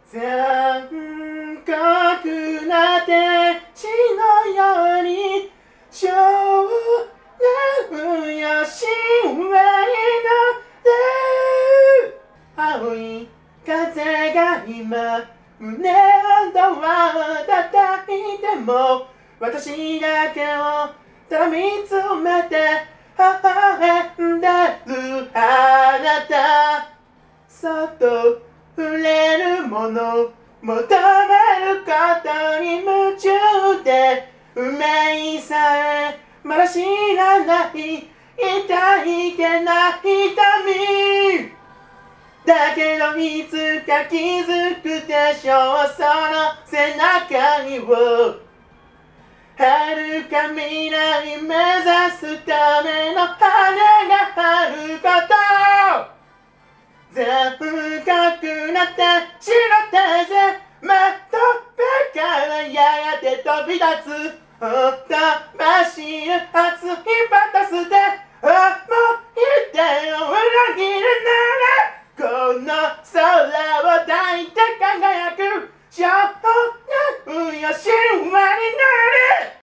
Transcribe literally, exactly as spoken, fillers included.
残酷な天使のように少年よ神話になる青い風が今胸をドアを叩いても私だけをただ見つめて微笑んでるあなたそっと触れるもの求めることに夢中で運命さえまだ知らない痛いけない痛みだけどいつか気づくでしょうその背中にを遥か未来目指すための羽があること残酷な天使の手でまとべからやがて飛び立つほとばしる熱いバタスで思